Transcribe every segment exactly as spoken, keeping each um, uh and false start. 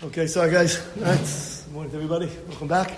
Okay, sorry guys. All right. Good morning to everybody. Welcome back.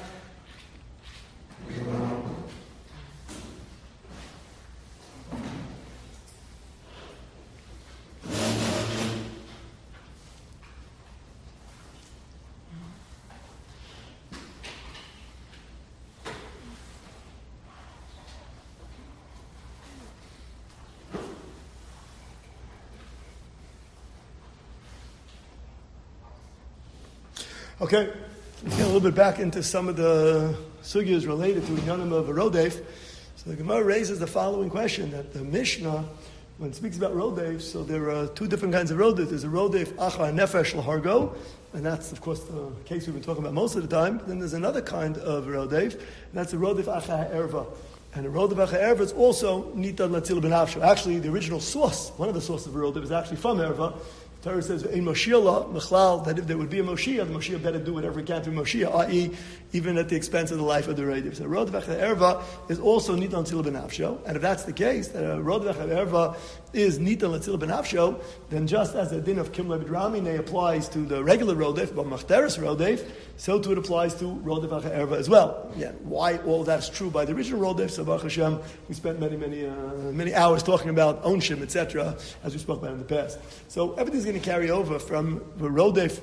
Okay, let's get a little bit back into some of the sugyas related to Inyanim of Rodef. So the Gemara raises the following question, that the Mishnah, when it speaks about Rodef, so there are two different kinds of Rodef. There's a Rodef Achar Nefesh L'Hargo, and that's, of course, the case we've been talking about most of the time. Then there's another kind of Rodef, and that's a Rodef Achar Erva. And a Rodef Achar Erva is also Nitan Latzil Ben Avsho. Actually, the original source, one of the sources of Rodef, is actually from Erva. Torah says, "In Moshiach, Mechlal," that if there would be a Moshiach, the Moshiach better do whatever he can to be Moshiach, that is, even at the expense of the life of the Reidiv. So, Rodef Achar Erva is also Nitan Latzil Ben Avsho. And if that's the case, that a Rodef Achar Erva is Nitan Latzil Ben Avsho, then just as the din of Kimla B'Dramine applies to the regular Rodef, but Machteres Rodef, so too it applies to Rodef Achar Erva as well. Yeah, why all that's true by the original Rodef? So, Baruch Hashem, we spent many, many, uh, many hours talking about Onshim, et cetera, as we spoke about in the past. So, everything's going to carry over from a Rodef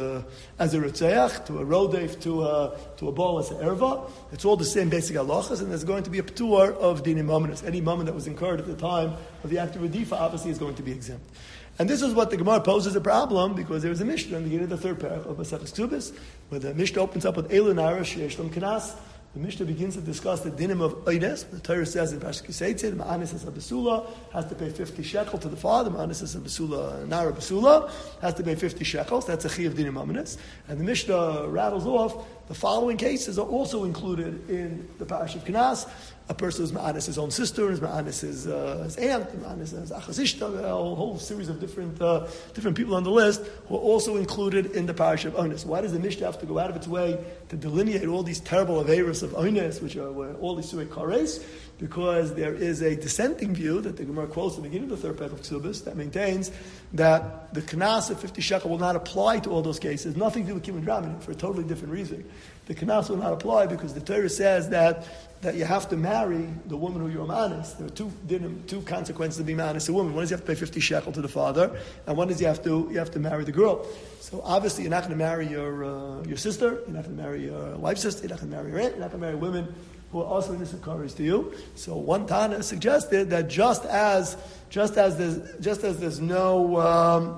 as a Rotzeach to a Rodef to a, to a Baal as a Erva. It's all the same basic halachas, and there's going to be a p'tur of dinim mominus. Any moment that was incurred at the time of the act of Redifa obviously is going to be exempt. And this is what the Gemara poses a problem, because there is a Mishnah in the beginning of the third parak of Maseches Ktubos, where the Mishnah opens up with Eilu Nara Sheyesh Lom Kanas. The Mishnah begins to discuss the dinim of Eides. The Torah says in Parashat Kiseitzid, Ma'anis as a Basula has to pay fifty shekel to the father. Ma'anis as a Basula, Nara Basula has to pay fifty shekels. That's a chi of dinim Amanis. And the Mishnah rattles off the following cases are also included in the Parashat of Kanas. A person who's Ma'anis his own sister, is Ma'anis his, uh, his aunt, Ma'anis his Achazishta, a whole, whole series of different uh, different people on the list who are also included in the Parashat of Onis. Why does the Mishnah have to go out of its way to delineate all these terrible averos of Onis, which are where all these Surei Kares? Because there is a dissenting view that the Gemara quotes at the beginning of the third parak of Ksubis that maintains that the Kanas of fifty shekel will not apply to all those cases, nothing to do with Kim and Dramin, for a totally different reason. The Kanas will not apply because the Torah says that that you have to marry the woman who you're manis. There are two two consequences of being manis a woman. One is you have to pay fifty shekel to the father, and one is you have to you have to marry the girl. So obviously you're not going to marry your uh, your sister, you're not going to marry your wife's sister, you're not going to marry your aunt, you're not going to marry women who are also innocent covers to you. So one Tana suggested that just as just as there's just as there's no um,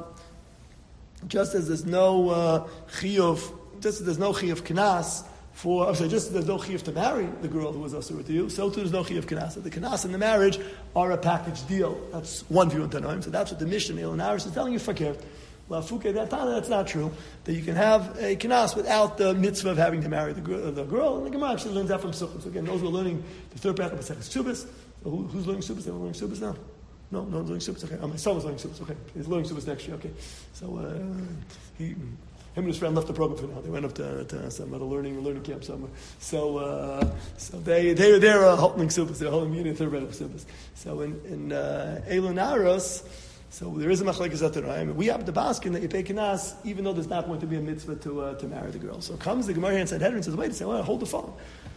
just as there's no uh, chiyuv, just as there's no chiyuv knas for, I'm sorry, just as there's no chiyuv to marry the girl who was asur to you, so too there's no chiyuv knas. The knas and the marriage are a package deal. That's one view in Tanoim. So that's what the Mishnah Eilu Nara is telling you. Fakir. Lafuke that Tana, that's not true. That you can have a knas without the mitzvah of having to marry the girl. The girl. And the Gemara actually learns that from Sukkot. So again, those who are learning the third parak of Maseches Ksubos. So who, who's learning Ksubos? Everyone learning Ksubos now? No, no one's learning Ksubos. Okay, oh, my son was learning Ksubos. Okay, he's learning Ksubos next year. Okay, so uh, he. Him and his friend left the program for now. They went up to, to some other learning learning camp somewhere. So, uh, so they they they're uh, holding Ksubos. They're holding meeting third parak of Ksubos. So in in uh, Eilu Naros. So there is a machlekes ataraim. We have the baskin that you pay kinas, even though there's not going to be a mitzvah to uh, to marry the girl. So comes the Gemara and Sanhedrin and says, "Wait a second, well, hold the phone.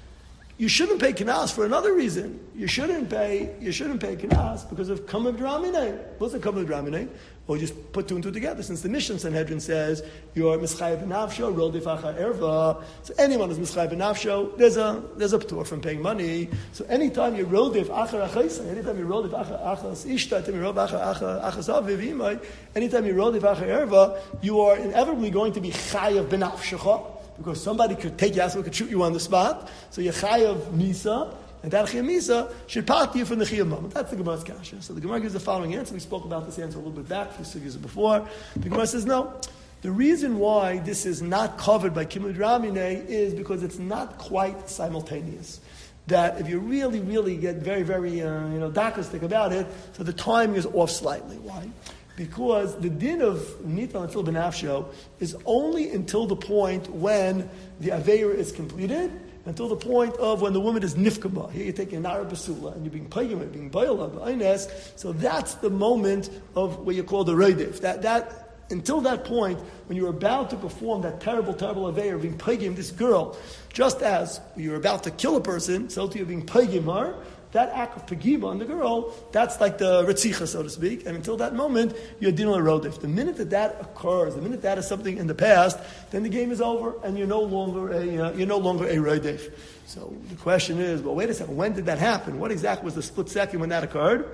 You shouldn't pay kinas for another reason. You shouldn't pay. You shouldn't pay kinas because of kamad dramine. What's a kamad dramine? Or just put two and two together. Since the Mishnah Sanhedrin says you're mischayev b'nafsho, rodef achar erva. So anyone who's mischayev b'nafsho, there's a there's a p'tur from paying money. So anytime you rodef achar achaysa, anytime you rodef achar achas ishta, anytime you rodef achar achar achas aviv imay, anytime you rodef achar erva, you are inevitably going to be chayev b'nafshecha, because somebody could take you out, so could shoot you on the spot. So you're chayev misa. And that Chiyuv Misa should part you from the Chiyuv moment. That's the Gemara's kasha. So the Gemara gives the following answer. We spoke about this answer a little bit back, a few sugars before. The Gemara says, no. The reason why this is not covered by Kimud Ramine is because it's not quite simultaneous. That if you really, really get very, very, uh, you know, darkistic about it, so the timing is off slightly. Why? Because the din of Nitan Latzil B'Nafsho is only until the point when the Aveira is completed, until the point of when the woman is nifkaba. Here you're taking a nara basula and you're being payim, being bayla, ba'ines. So that's the moment of what you call the reidif. That that until that point, when you're about to perform that terrible, terrible aveir of being pagim this girl, just as you're about to kill a person, so to you being pagim her, that act of pagima on the girl, that's like the retzicha, so to speak. And until that moment, you're din l'rodef. The minute that that occurs, the minute that is something in the past, then the game is over, and you're no longer a uh, you're no longer a rodef. So the question is, well, wait a second, when did that happen? What exactly was the split second when that occurred?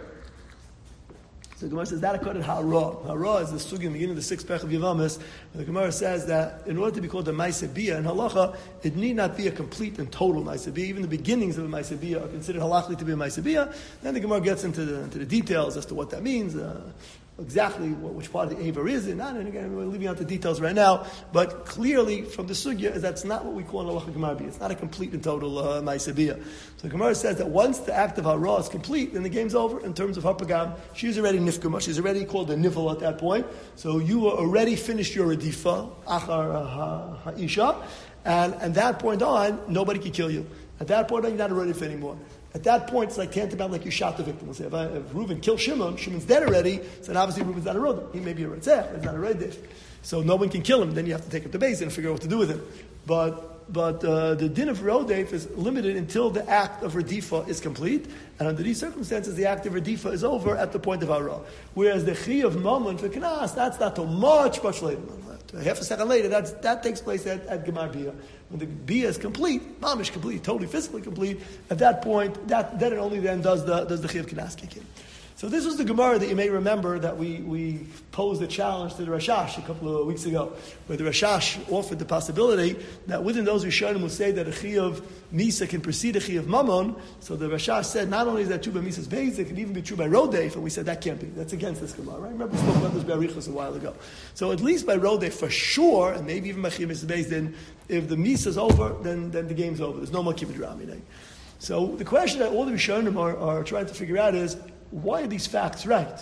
So the Gemara says that occurred at Hara. Hara is the sugi in the beginning of the sixth pech of Yavamis. The Gemara says that in order to be called a Maaseh Bia in halacha, it need not be a complete and total Maaseh Bia. Even the beginnings of a Maaseh Bia are considered halachically to be a Maaseh Bia. Then the Gemara gets into the, into the details as to what that means. Uh, exactly what, which part of the Aver is in. And again, we're leaving out the details right now, but clearly from the Sugya is that's not what we call an halacha Gemara Bia. It's not a complete and total uh, Maaseh Bia. So the Gemara says that once the act of Hara is complete, then the game's over in terms of Hapagam. She's already Nifkama. She's already called a Nifal at that point. So you are already finished your Redifa, Achar Ha'isha, and at that point on, nobody can kill you. At that point on, you're not a Redif anymore. At that point, it's like tantamount like you shot the victim. We'll say, if, I, if Reuven killed Shimon, Shimon's dead already, so then obviously Reuven's not a Rodif. He may be a Retzeh, he's not a Redif. So no one can kill him. Then you have to take him to base and figure out what to do with him. But but uh, the din of Rodef is limited until the act of Redifa is complete. And under these circumstances, the act of Redifa is over at the point of Hara. Whereas the Chi of Mammon for Knas, that's not till much, much later. Half a second later, that's, that takes place at, at Gemar Bia. When the Bia is complete, Mamish complete, totally physically complete, at that point, that then and only then does the does the Chi of Knas kick in. So this was the Gemara that you may remember that we, we posed a challenge to the Rashash a couple of weeks ago, where the Rashash offered the possibility that within those Rishonim who say that a Chi of Misa can precede a Chi of Mammon, so the Rashash said not only is that true by Misa's base, it can even be true by Rodef, and we said that can't be. That's against this Gemara, right? Remember we spoke about this by Arichos a while ago. So at least by Rodef for sure, and maybe even by Chi of Misa's base, then if the Misa's over, then, then the game's over. There's no more Kibbutz Rami. So the question that all the Rishonim are, are trying to figure out is, why are these facts right?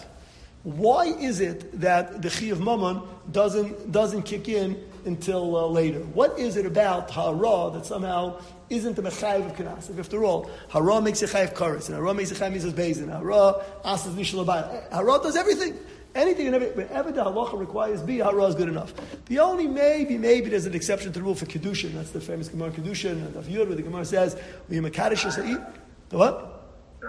Why is it that the Chi of Mammon doesn't doesn't kick in until uh, later? What is it about Hara that somehow isn't the Mechayiv of Knas? If after all, Hara makes a Chayiv Kares, and Hara makes a Chayiv Mizas Bezin, Hara asks Nishal Abayah. Hara does everything. Anything and everything. Whenever the halacha requires B, Hara is good enough. The only maybe, maybe there's an exception to the rule for Kedushin. That's the famous Gemara Kedushin, and of Yud, where the Gemara says, when you Makadish Yisrael, the what?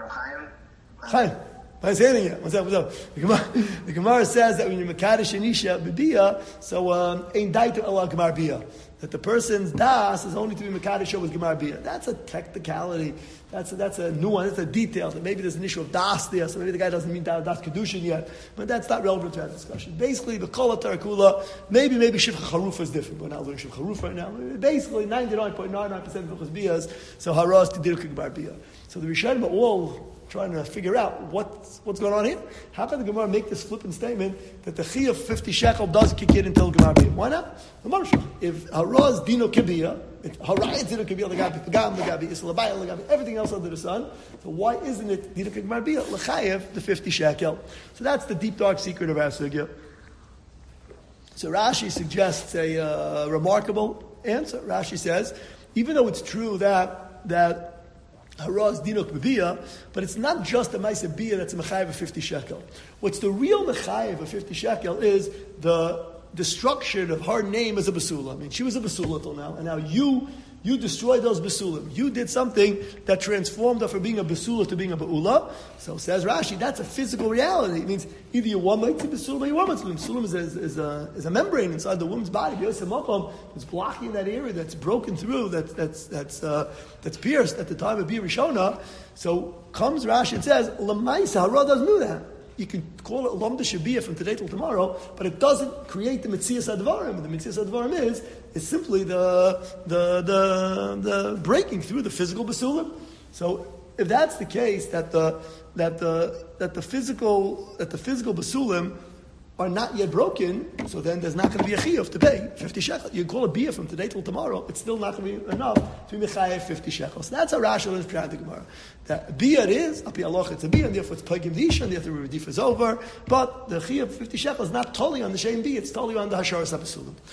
Chaim. I didn't say anything yet. What's up? What's up? The Gemara, the Gemara says that when you're Mekadesh Anisha B'Biyah, so Ein Daita Ela Gemar Biyah. That the person's das is only to be Mekadesh with Gemar Biyah. That's a technicality. That's a, that's a nuance. That's a detail. So maybe there's an issue of das there. So maybe the guy doesn't mean das Kedushin yet. But that's not relevant to our discussion. Basically, the Kol Tarakula, maybe maybe Shivcha Charufa is different. We're not learning Shivcha Charufa right now. Basically, ninety-nine point nine nine percent of Vilchos Biyahs, so Hara is Tidir Gemar Biyah. So the Rishonim are all trying to figure out what's, what's going on here. How can the Gemara make this flippant statement that the Chi of fifty shekel does kick in until Gemar Biyah? Why not? If Hara's Dino Kibiyah, Hara is Dino Kibiyah, Lagabi Pagam, Lagabi Isla Bayah, Lagabi everything else under the sun, so why isn't it Dino Gemar Biyah, L'chayev, the fifty shekel? So that's the deep dark secret of our sugya. So Rashi suggests a uh, remarkable answer. Rashi says, even though it's true that that Hara is dinok b'biyah, but it's not just a Maaseh Biyah that's a mechayev of fifty shekel. What's the real mechayev of fifty shekel is the destruction of her name as a basula. I mean, she was a basula till now, and now you you destroyed those basulim. You did something that transformed her from being a basula to being a ba'ula. So says Rashi, that's a physical reality. It means either you want to basulim or you want to basulim. Is, is, is, a, is a membrane inside the woman's body. It's blocking that area that's broken through, that's that's that's uh, that's pierced at the time of Bia Rishona. So comes Rashi and says, Lamaisa, Hara doesn't do that. You can call it Lomda Shabiyah from today till tomorrow, but it doesn't create the Metzias Advarim. The Metzias Advarim is is simply the the the the breaking through the physical basulim. So if that's the case, that the that the that the physical that the physical basulim are not yet broken, so then there's not going to be a chiyuv to pay fifty shekels. You call a biyah from today till tomorrow, it's still not going to be enough to be mechayev fifty shekels. So that's a Rashi learns Pshat the Gemara. That biyah it is, api aloch it's a biyah, and therefore it's pagim disha, and therefore the redif is over. But the chiyuv fifty shekels is not totally on the shem biyah, it's totally on the hasharas habasulim.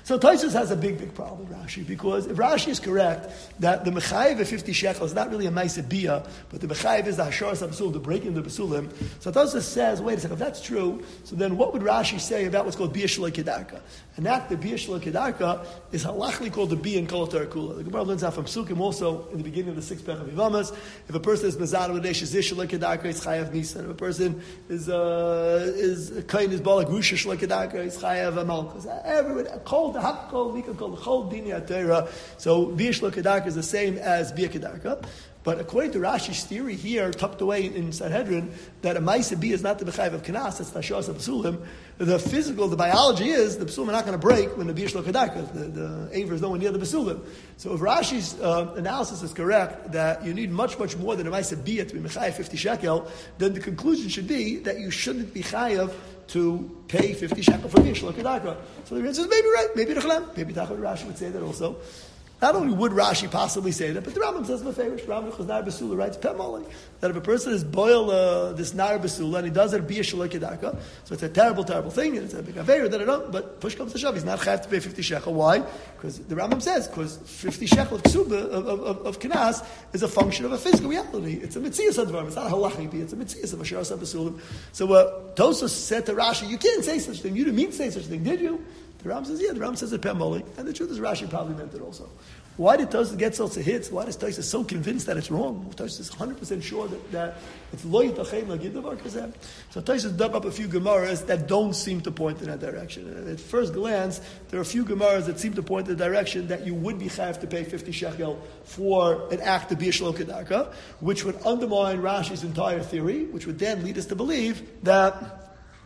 So Tosfos has a big, big problem with Rashi, because if Rashi is correct that the mechayev of fifty shekels is not really a ma'aseh bia, but the mechayev is the hasharas habesul, the breaking of the besulim. So Tosfos says, wait a second, if that's true, so then what would Rashi say about what's called bia shaloi kedarka? And that the bia shaloi kedarka is halachically called the bia in kol tarakula. The Gemara learns out from Psukim also in the beginning of the sixth pech of Yivamas. If a person is mezana with eish zish shaloi kedarka, it's chayav nisan. If a person is uh, is kain is balak rusha shaloi kedarka, it's chayav malchus. Everyone called the hakol nika called the chol dini atera. So bia shaloi kedarka is the same as bia kedarka. But according to Rashi's theory here, tucked away in Sanhedrin, that a ma'aseh bia is not the mechayev of kanas, it's the hasharas habesulim. The physical, the biology is the besulim are not going to break when the bia shaloi kedarka. The, the aver is nowhere near the besulim. So if Rashi's uh, analysis is correct, that you need much, much more than a ma'aseh bia to be mechayev fifty shekel, then the conclusion should be that you shouldn't be chayev to pay fifty shekel for bia shaloi kedarka. So the answer is maybe right, maybe Rechlem, maybe Tachot Rashi would say that also. Not only would Rashi possibly say that, but the Rambam says Meferish. Rambam Chaznar Basula writes Pemoli that if a person is boil uh, this nar basula and he does it bia shaloi kedarka, so it's a terrible, terrible thing, and it's a big aveir that it don't. But push comes to shove, he's not chayav to pay fifty shekel. Why? Because the Rambam says because fifty shekel of ksuba of, of, of kinas is a function of a physical reality. It's a mitzias advar. It's not a halachic bia. It's a mitzias of a sharas basulim. So uh, Tosfos said to Rashi, "You can't say such a thing. You didn't mean to say such a thing, did you?" The Ram says, yeah, the Ram says it Pemoli. And the truth is Rashi probably meant it also. Why did Tosfos get such a hits? Why is Tosfos so convinced that it's wrong? Tosfos is one hundred percent sure that, that it's lo yitachem la gidavar kazem. So Tosfos dug up a few Gemaras that don't seem to point in that direction. At first glance, there are a few Gemaras that seem to point in the direction that you would be chayav to pay fifty shekel for an act of bia shaloi kedarka, which would undermine Rashi's entire theory, which would then lead us to believe that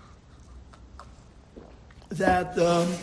that um,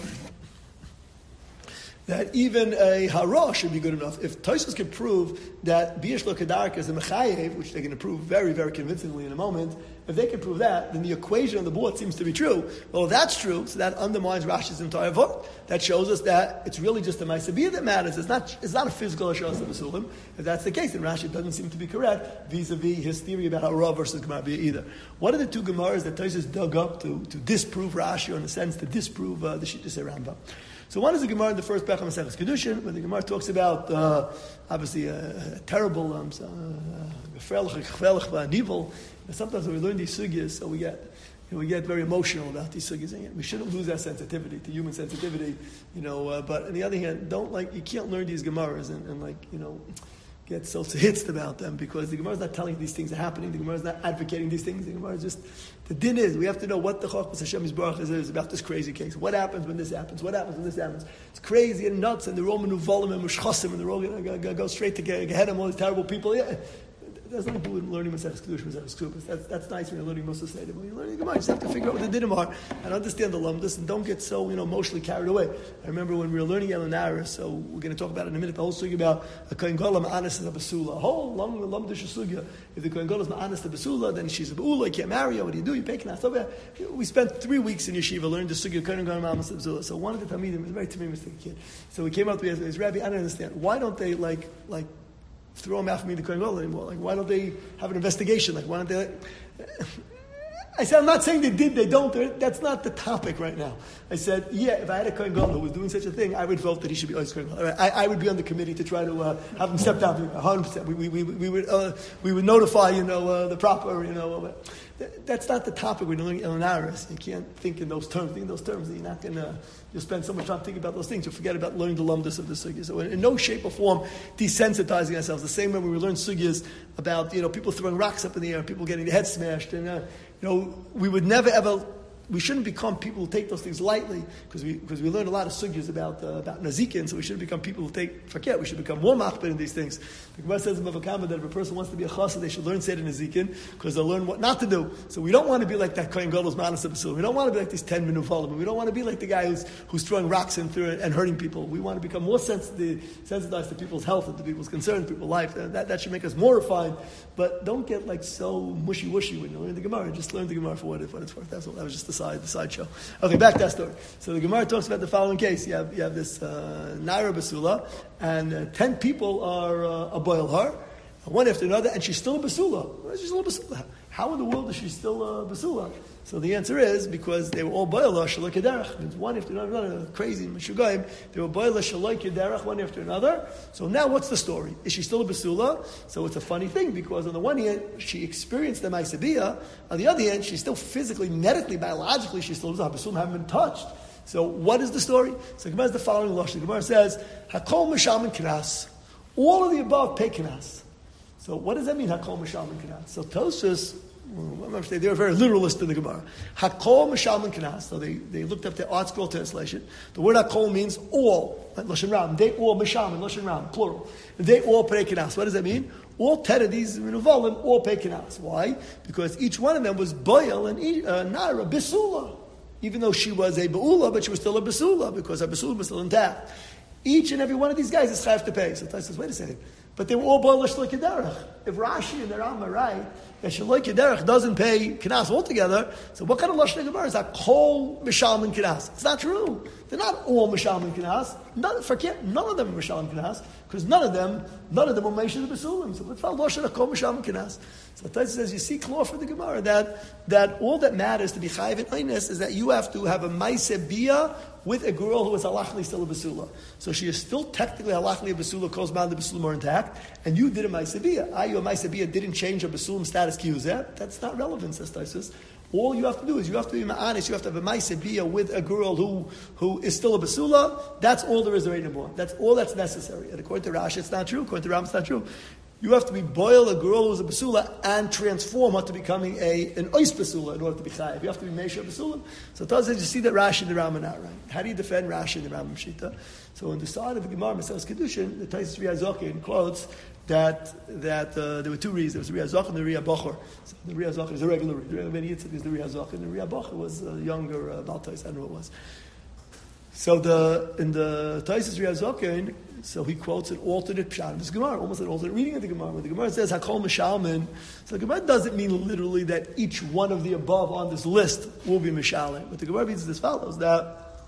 that even a hara should be good enough. If Tosfos can prove that bia shaloi kedarka is a mechayev, which they can prove very, very convincingly in a moment, if they can prove that, then the equation on the board seems to be true. Well, if that's true, so that undermines Rashi's entire vote. That shows us that it's really just a ma'aseh bia that matters. It's not, it's not a physical hasharas habesulim. If that's the case, then Rashi doesn't seem to be correct vis-a-vis his theory about hara versus gemara bia either. What are the two Gemaras that Tosfos dug up to, to disprove Rashi, or in a sense to disprove uh, the Shittas Rambam? So one is the Gemara in the first Pech of Maseches Kedushin, where the Gemara talks about uh, obviously a, a terrible um, uh, sometimes when we learn these sugyas, so we get you know, we get very emotional about these sugyas. And we shouldn't lose our sensitivity to human sensitivity, you know. Uh, but on the other hand, don't like you can't learn these Gemaras and, and like you know. get so hitsed about them, because the Gemara is not telling you these things are happening. The Gemara is not advocating these things. The Gemara is just, the din is, we have to know what the Chokmas Hashem Yisbarach is, is about this crazy case. What happens when this happens? What happens when this happens? It's crazy and nuts, and the Roman Uvalim and Mushchasim, and they're all going to go straight to Gehenna, all these terrible people. Yeah. That's not good in learning Maseches Kedushin, Maseches Ksubas. That's that's nice when you're learning Mussar Seder. When you're learning Gemara, you just have to figure out what the dinim are and understand the lumdus, and don't get so you know emotionally carried away. I remember when we were learning Elanara, so we're going to talk about it in a minute. The whole sugya about a kohen gadol ma'anis and a basula. A whole long lumdish sugya. If the kohen gadol is ma'anis the basula, then she's a beula. You can't marry her. What do you do? You pay knas. So we spent three weeks in yeshiva learning the sugya kohen gadol ma'anis the basula. So one of the talmidim was a very timimistic kid. So we came up to his Rabbi. I don't understand. Why don't they like like throw him out for me to Kohen Gadol anymore? Like, why don't they have an investigation? Like, why don't they? Like, I said, I'm not saying they did, they don't. That's not the topic right now. I said, yeah, if I had a Kohen Gadol who was doing such a thing, I would vote that he should be Ois Kohen Gadol. I, I would be on the committee to try to uh, have him step down. one hundred percent. We, we, we, we would uh, we would notify, you know, uh, the proper, you know. Uh, that's not the topic we're doing in Elanaris. You can't think in those terms. Think in those terms. You're not going to. You'll spend so much time thinking about those things. You'll forget about learning the lumdus of the sugyas. So in, in no shape or form desensitizing ourselves. The same way when we learn sugyas about you know people throwing rocks up in the air, people getting their heads smashed, and uh, you know we would never ever. We shouldn't become people who take those things lightly, because we because we learn a lot of sugyas about uh, about nazikin. So we shouldn't become people who take forget. We should become more machbir in these things. The Gemara says in Bava Kama that if a person wants to be a chassid, they should learn seder nazikin, because they'll learn what not to do. So we don't want to be like that kohen gadol's ma'anas b'sul. We don't want to be like these ten minufalim. We don't want to be like the guy who's who's throwing rocks in through it and hurting people. We want to become more sensitive, sensitized to people's health and to people's concerns, people's life. And that that should make us more refined. But don't get like so mushy washy when you learn the Gemara. Just learn the Gemara for what, it, what it's worth. That's all. That was just the side the sideshow. Okay, back to that story. So the Gemara talks about the following case. You have, you have this uh, Naira Basula, and uh, ten people are uh, a boil her. one after another, and she's still a basula. She's still a basula. How in the world is she still a basula? So the answer is because they were all boila shaloi kederach. Means one after another, crazy meshugayim. They were boila shaloi kederach, one after another. So now what's the story? Is she still a basula? So it's a funny thing because on the one hand she experienced the ma'aseh. On the other hand, she's still physically, medically, biologically, she's still a basula. Haven't been touched. So what is the story? So Gemara is the following lashon. The Gemara says hakol mishalmin knas. All of the above pay knas. So what does that mean? Hakol mishalmin knas. So Tosfos. Well, they were very literalist in the Gemara. Hakol mishalmin knas. So they, they looked up the Art Scroll translation. The word hakol means all. Lashon ram. They all mishalmin. Lashon ram. Plural. They all pay knas. What does that mean? All ten of these minuvalim all pay knas. Why? Because each one of them was boil and uh, nara bisula. Even though she was a ba'ula, but she was still a basula because her basula was still intact. Each and every one of these guys is chayav to pay. So Tais says, wait a second. But they were all boil shaloi kederach. If Rashi and the Rambam are right, that shaloi kederach doesn't pay knas altogether, so what kind of lashon gemara is that? Kol mishalmin knas. It's not true. They're not all mishalmin knas. None, forget, none of them are mishalmin knas because none of them, none of them were meisha the basulim. So what's that lashon of kol mishalmin knas? So Tais says, you see, clear for the Gemara that that all that matters to be chayiv in einis is that you have to have a ma'aseh bia with a girl who is halachli still a basula. So she is still technically halachli a basula, calls man the basulim are intact, and you did a ma'aseh bia. Ayu a ma'aseh bia didn't change her basulim status kiyuzeh. That's not relevant, says Taisus. All you have to do is you have to be ma'anis, you have to have a ma'aseh bia with a girl who, who is still a basula. That's all there is anymore. That's all that's necessary. And according to Rashi, it's not true. According to Ram, it's not true. You have to be boil a girl who's a basula and transform her to becoming a an ois basula in order to be chayiv. You have to be meisha basula. So it does you see that Rashi and the Rambam are not right. How do you defend Rashi and the Rambam Shita? So on the side of the Gemara Maseches Kedushin, the Taisus Riyazokin quotes that that uh, there were two reasons. There was the Riyazokin and the Riyabachar. So the Riyazokin is a regular read. The regular Yitzchak is the Riyazokin. And the Riyabachar was a younger uh, Baltais. I don't know what it was. So the in the Taisus Riyazokin, so he quotes an alternate pshat in this Gemara, almost an alternate reading of the Gemara. Where the Gemara says Hakol Mishalmin. So the Gemara doesn't mean literally that each one of the above on this list will be Mishalin. What the Gemara means is as follows: that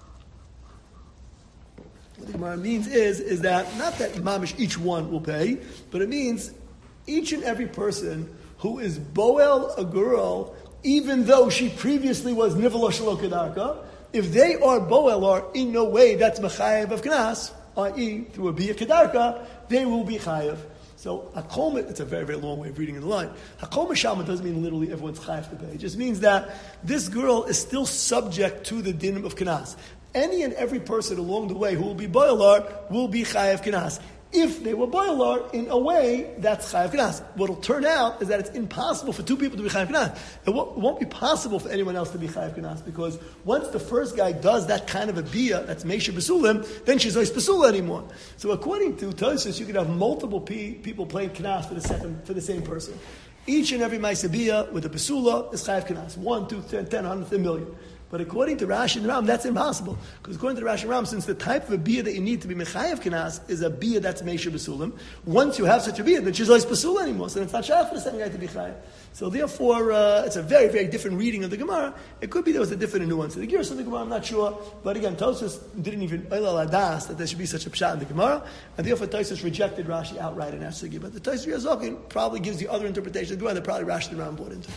what the Gemara means is is that not that mamish each one will pay, but it means each and every person who is boel a girl, even though she previously was nivala shelo kedarka, if they are boel or in no way that's mechayev of knas, that is, through a bia kedarka, they will be chayev. So hakol, it's a very, very long way of reading in the line. Hakol mishalma doesn't mean literally everyone's chayev to pay. It just means that this girl is still subject to the dinim of knas. Any and every person along the way who will be boilar will be chayev knas. If they were boilar in a way that's chayav knas. What will turn out is that it's impossible for two people to be chayav knas. It won't, it won't be possible for anyone else to be chayav knas because once the first guy does that kind of a bia, that's meisha basulim, then she's not basula anymore. So according to Tosfos, you can have multiple pe- people playing knas for the second for the same person. Each and every ma'aseh bia with a basula is chayav knas. One, two, ten, ten, hundred, a million. But according to Rashi and Ram, that's impossible. Because according to Rashi and Ram, since the type of a bia that you need to be mechayev kenas is a bia that's meisha basulim, once you have such a bia, then she's not basula anymore. So it's not shaykh for the second guy to be chayev. So therefore, uh, it's a very, very different reading of the Gemara. It could be there was a different nuance in the Gerus of the Gemara, I'm not sure. But again, Tosfos didn't even oil adas that there should be such a pshat in the Gemara. And therefore, Tosfos rejected Rashi outright in that sugi. But the Tosfos Riyazokin probably gives the other interpretation of the Gemara that probably Rashi and Ram brought into.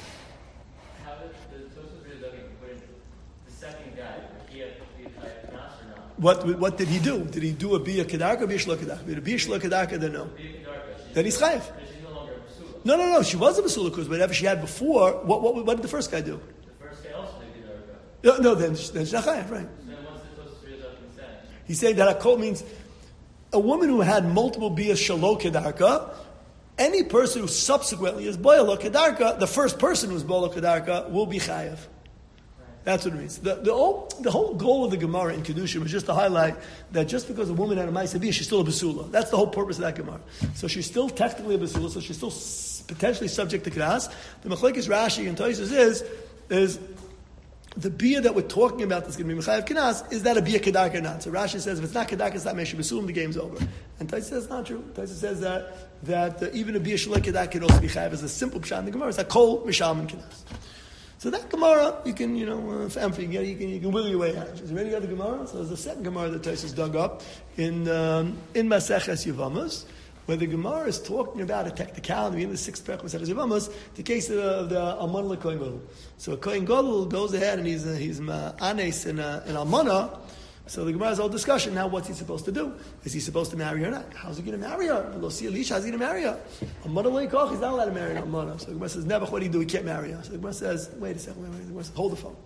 What what did he do? Did he do a bia kedarka or bia shlo kedarka? Did a bia shlo kedarka? Then no. Then he's chayiv. No, no, no. She was a basula because whatever she had before. What, what what did the first guy do? The first guy also did kedarka. No, no. Then then she's not chayiv, right? Then what's the Tosfos Riyazokin saying? He's saying that hakol means a woman who had multiple bias shalo kedarka. Any person who subsequently is boyalo kedarka, the first person who's boyalo kedarka will be chayiv. That's what it means. The, the, whole, the whole goal of the Gemara in Kedushin was just to highlight that just because a woman had a ma'aseh bia, she's still a basula. That's the whole purpose of that Gemara. So she's still technically a basula, so she's still s- potentially subject to knas. The Machlekes Rashi and Tosfos is, is the bia that we're talking about that's going to be mechayev knas, is that a bia kedarka or not? So Rashi says if it's not kedarka, it's not meisha basulim, the game's over. And Tosfos says it's not true. Tosfos says that, that uh, even a bia shaloi kedarka can also be chayev. As a simple pshat in the Gemara, it's like kol mishalmin knas. So that Gemara, you can, you know, uh, for empty, you, you can you can will your way out. Is there any other Gemara? So there's a second Gemara that Tosfos dug up in um, in Maseches Yevamos. where the Gemara is talking about a technicality in the sixth parak of Yevamos, the case of the Almana Kohen Gadol. So a Kohen Gadol goes ahead and he's he's anes in an Almana. So the Gemara's whole discussion now: what's he supposed to do? Is he supposed to marry her or not? How's he going to marry her? Lo si Elisha, how's he going to marry her? Almana leikoch, he's not allowed to marry an Almana. So the Gemara says, "Never, what do you do? He can't marry her." So the Gemara says, "Wait a second, wait, wait, wait. The Gemara says, hold the phone.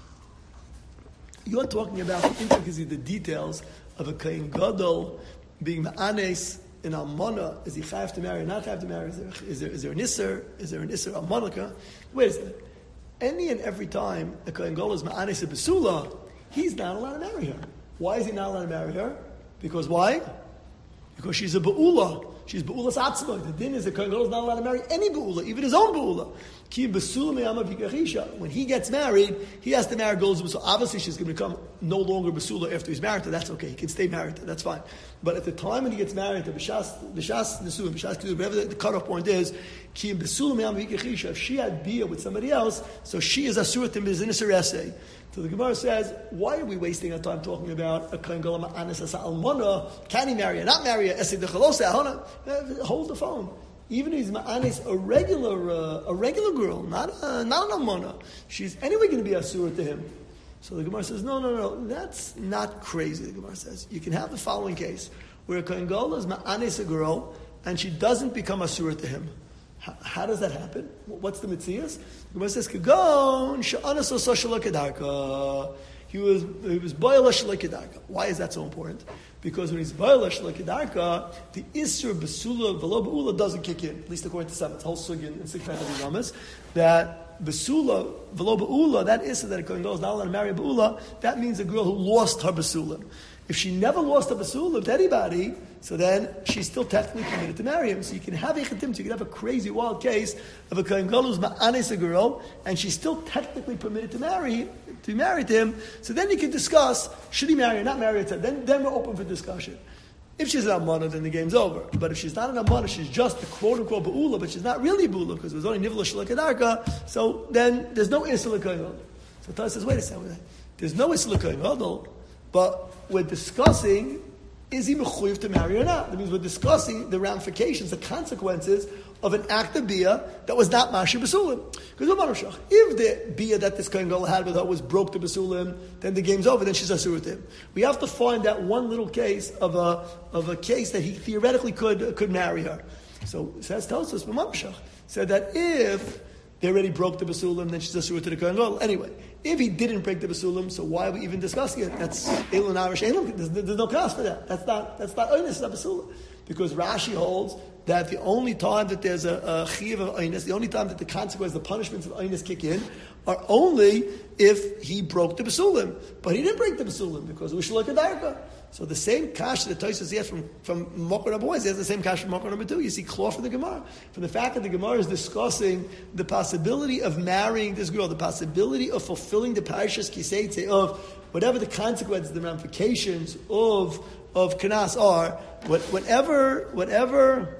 You're talking about the intricacies, the details of a Kohen Gadol being ma'anes in Almana. Is he chayav to marry or not chayav to marry? Is there, is there, is there an Isser? Is there an Isser Almanaka? Wait a second. Any and every time a Kohen Gadol is ma'anes a Besula, he's not allowed to marry her. Why is he not allowed to marry her? Because why? Because she's a Ba'ula. She's Ba'ula Satzma. The din is the Kohen Gadol is not allowed to marry any Ba'ula, even his own Ba'ula. Ki Besula me'ama v'kachisha. When he gets married, he has to marry girls. So obviously she's going to become no longer Besula after he's married to her. That's okay. He can stay married to her. That's fine. But at the time when he gets married to B'shas, B'shas Nesuah, B'shas Kedusha, whatever the, the cutoff point is, Ki Besula me'ama v'kachisha. If she had Bia with somebody else, so she is Asurat to Mizinus Essay. So the Gemara says, why are we wasting our time talking about a Kohen Gadol ma'anes asa almana? Can he marry her? Not marry her? Esed dechalosa ahona. Hold the phone. Even if he's ma'anes a regular, uh, a regular girl, not a, not an almana, she's anyway going to be asura to him. So the Gemara says, no, no, no, that's not crazy. The Gemara says you can have the following case where a Kohen Gadol is ma'anes a girl and she doesn't become asura to him. How, how does that happen? What's the mitzias? The Gemara says, "Kagon she'anas osa shelo kedarka." He was he was boila shelo kedarka. Why is that so important? Because when he's boila shelo kedarka, the isur besula v'lo beula doesn't kick in. At least according to some, it's whole sugin and six of Ramas that besula v'lo beula, that isur that a kohen gadol is not allowed to marry a beula. That means a girl who lost her besulim. If she never lost a basulim to anybody, so then she's still technically committed to marry him. So you can have a chetim, so you can have a crazy wild case of a kohen gadol who's ma'anes a girl, and she's still technically permitted to marry to be married to him. So then you can discuss should he marry or not marry her. Then then we're open for discussion. If she's an almana, then the game's over. But if she's not an almana, she's just a quote unquote ba'ula, but she's not really ba'ula because it was only nivla shalakadarka. So then there's no isla kohen gadol. So Taz says, wait a second, there's no isla kohen gadol, but we're discussing, is he mechuyev to marry or not? That means we're discussing the ramifications, the consequences of an act of bia that was not mashi basulim. Because if the bia that this kohen gadol had with her was broke to basulim, then the game's over. Then she's asur to him. We have to find that one little case of a of a case that he theoretically could could marry her. So says tells us Mamashach said that if they already broke the basulim, then she's asur to the kohen gadol. Anyway. If he didn't break the basulim, so why are we even discussing it? That's elon arish elon. There's, there's no cost for that. That's not that's not oinus, not basulim. Because Rashi holds that the only time that there's a, a chiv of oinus, the only time that the consequences, the punishments of oinus kick in, are only if he broke the basulim. But he didn't break the basulim because it was shalakadarka. So the same kash that Tosfos has from from Mokar number one, he has the same kash from Mokar number two. You see claw from the Gemara. From the fact that the Gemara is discussing the possibility of marrying this girl, the possibility of fulfilling the parashas kiseitze of whatever the consequences, the ramifications of of kanas are, whatever whatever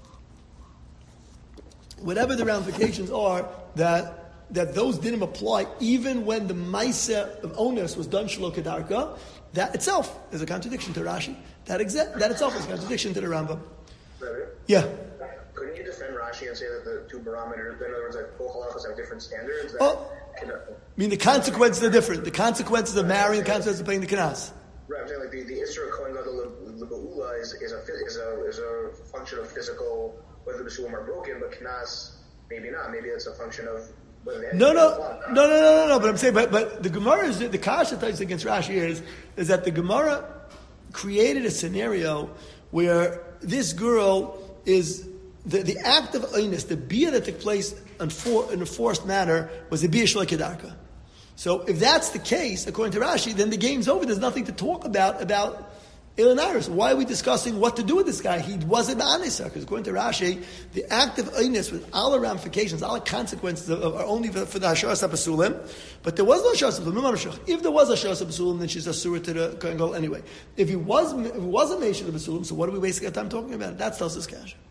whatever the ramifications are that that those didn't apply even when the maisa of onus was done shelo kedarka. That itself is a contradiction to Rashi. That exa- that itself is a contradiction to the Rambam. Really? Yeah. Couldn't you defend Rashi and say that the two barometers, in other words, like both halachas have different standards? That oh, can, uh, I mean the consequences are different. The consequences of marrying, the consequences of paying the kanas. Right, I'm saying like the, the Isra Kohen Gadol Lebeula is, is, a, is, a, is a function of physical, whether the Basulim are broken, but kanas, maybe not. Maybe it's a function of No, no, no, no, no, no, no. But I'm saying, but but the Gemara is the kasha that against Rashi is is that the Gemara created a scenario where this girl is the, the act of oinus, the bia that took place in, for, in a forced manner was a bia shelo kedarka. So if that's the case, according to Rashi, then the game's over. There's nothing to talk about about Elanaris. Why are we discussing what to do with this guy? He wasn't Ma'anisar, because according to Rashi, the act of Einus with all the ramifications, all the consequences of, of, are only for, for the Hasharas HaPasulim, but there was no Hasharas HaPasulim. If there was a Hasharas HaPasulim, then she's Asura to the Kohen Gadol anyway. If he was if he was a Meshach HaPasulim, so what are we wasting our time talking about? That's Tosfos Kasha.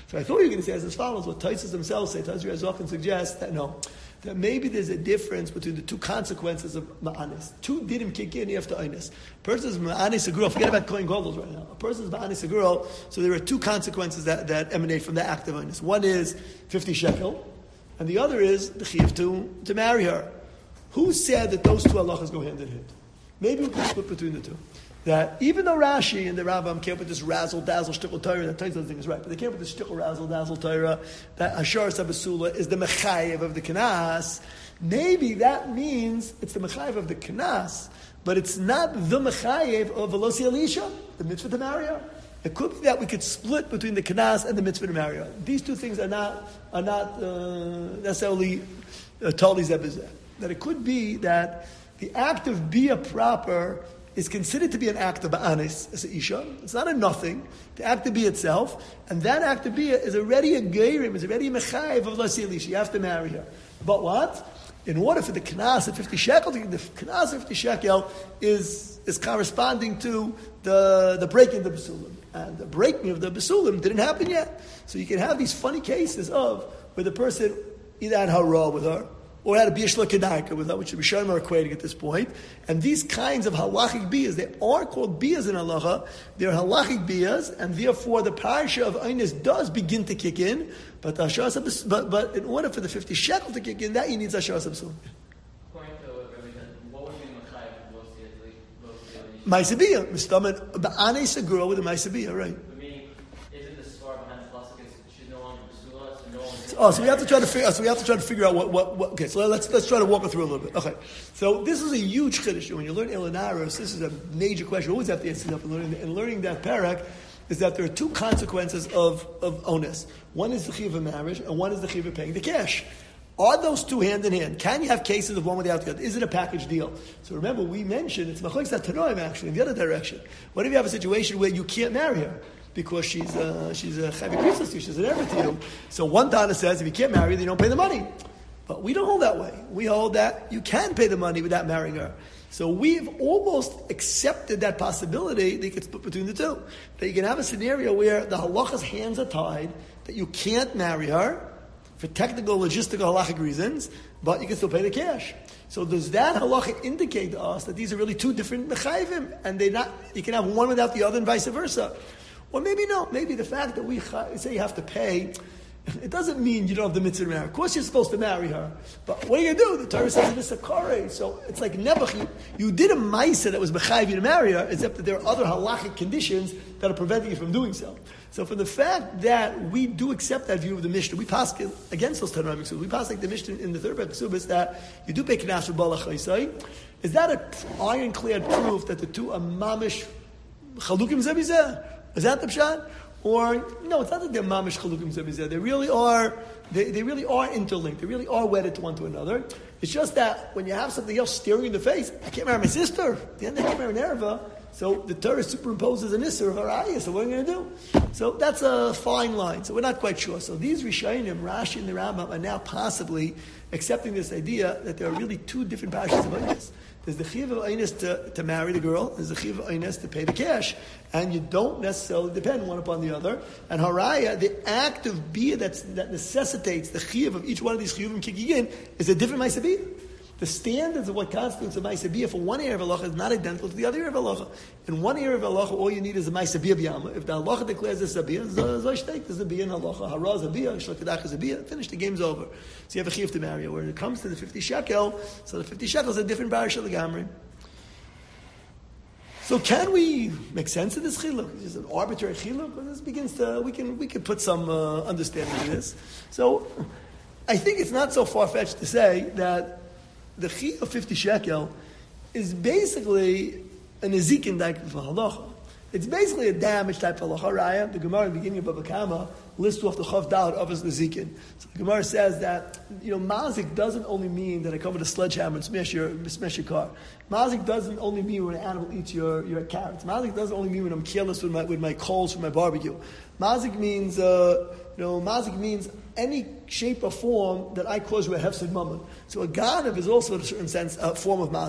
So I thought you were going to say as follows, what Taisus themselves say, Taisus has often suggests that no, that maybe there's a difference between the two consequences of ma'anis. Two dinim kick in, you have to einis. A person's ma'anis a girl, forget about Kohen Gadol right now. A person's ma'anis a girl, so there are two consequences that, that emanate from the act of einis. One is fifty shekel, and the other is the chiyuv to, to marry her. Who said that those two halachas go hand in hand? Maybe we can split between the two. That even though Rashi and the Rambam can't put this razzle dazzle shtickle Torah, that Torah thing is right, but they can't put this shtickle razzle dazzle Torah, that Ashar Sabasula is the mechayev of the Kanas. Maybe that means it's the mechayev of the Kanas, but it's not the mechayev of Velosi Elisha, the mitzvah to marry her. It could be that we could split between the Kanas and the mitzvah to marry her. These two things are not are not uh, necessarily uh, totally zebizeh. That it could be that the act of bia proper is considered to be an act of ba'anis as a isha. It's not a nothing. The act of bia itself, and that act of bia is already a geirim, is already a mechayev of Lasi Elisha. You have to marry her. But what? In order for the knas at fifty shekel, the knas at fifty shekel is is corresponding to the the breaking of the basulim, and the breaking of the basulim didn't happen yet. So you can have these funny cases of where the person either had hara with her, or had a biyashla kedarka with her, which the Rishonim are equating at this point. And these kinds of halachic biyas, they are called biyas in halacha. They're halachic biyas, and therefore the parasha of Einis does begin to kick in. But the Ashar Sabas, but but in order for the fifty shekel to kick in, that you need Ashar Sabasum. According to what would be Machayev Los Ma'aseh Mistamen ba'anes a girl with a Ma'aseh right? Oh, so we have to try to figure. So we have to try to figure out what, what, what. Okay, so let's let's try to walk it through a little bit. Okay, so this is a huge chiddush. When you learn Elanaros, this is a major question. You always have to answer up in learning. And learning that parak is that there are two consequences of of onus. One is the chiyuv of marriage, and one is the chiyuv of paying the cash. Are those two hand in hand? Can you have cases of one without the other? Is it a package deal? So remember, we mentioned it's machlokes tanoim actually in the other direction. What if you have a situation where you can't marry her? Because she's a, she's a chayvik krisos, she's an erva to you. So one Tana says, if you can't marry her, you don't pay the money. But we don't hold that way. We hold that you can pay the money without marrying her. So we've almost accepted that possibility that you can split between the two. That you can have a scenario where the halacha's hands are tied, that you can't marry her for technical, logistical, halachic reasons, but you can still pay the cash. So does that halacha indicate to us that these are really two different mechayvim, and they not you can have one without the other and vice versa? Or maybe no. Maybe the fact that we say you have to pay, it doesn't mean you don't have the mitzvah to marry her. Of course you're supposed to marry her. But what are you going to do? The Torah says it's a kare. So it's like Nebuch. You, you did a ma'isa that was b'chayv you to marry her, except that there are other halachic conditions that are preventing you from doing so. So from the fact that we do accept that view of the Mishnah, we pass against those Tanoim Ksubas. We pass like the Mishnah in the third Ksubas is that you do pay knas for bala chaysai. Is that an ironclad proof that the two are mamish chalukim zebizeh? Is that the pshat? Or no, it's not that they're mamish chalukim zebizeh. They really are. They, they really are interlinked. They really are wedded to one to another. It's just that when you have something else staring in the face, I can't marry my sister. At the end, I can't marry an erva. So the Torah superimposes an isser of arayah. So what are we going to do? So that's a fine line. So we're not quite sure. So these Rishonim, Rashi and the Rambam, are now possibly accepting this idea that there are really two different parashas of Einis. There's the chiyuv of Einis to, to marry the girl. There's the chiyuv of Einis to pay the cash. And you don't necessarily depend one upon the other. And haraya, the act of bia that's, that necessitates the chiyuv of each one of these chiyuvim kicking in, is a different ma'aseh bia. The standards of what constitutes a ma'aseh bia for one area of halacha is not identical to the other area of halacha. In one area of halacha, all you need is a ma'aseh bia b'yama. If the halacha declares this a bia, zoshtek, there's a bia in halacha. Hara is a bia, shlakadach is a bia. Finished, the game's over. So you have a chiyuv to marry her. When it comes to the fifty shekel, so the fifty shekel is a different parasha l'gamri. So can we make sense of this chiluk? Is it an arbitrary chiluk? Well, this begins to we can we can put some uh, understanding to this. So I think it's not so far fetched to say that the chiyuv of fifty shekel is basically an ezikin type of halacha. It's basically a damage type of halacha. Raya, the Gemara in the beginning of Bava Kama lists off the chav dal of his nezikin. So the Gemara says that you know mazik doesn't only mean that I come with a sledgehammer and smash your smash your car. Mazik doesn't only mean when an animal eats your, your carrots. Mazik doesn't only mean when I'm careless with my with my coals for my barbecue. Mazik means uh, you know mazik means any shape or form that I cause with a hefsed mammon. So a ganav is also in a certain sense a form of mazik.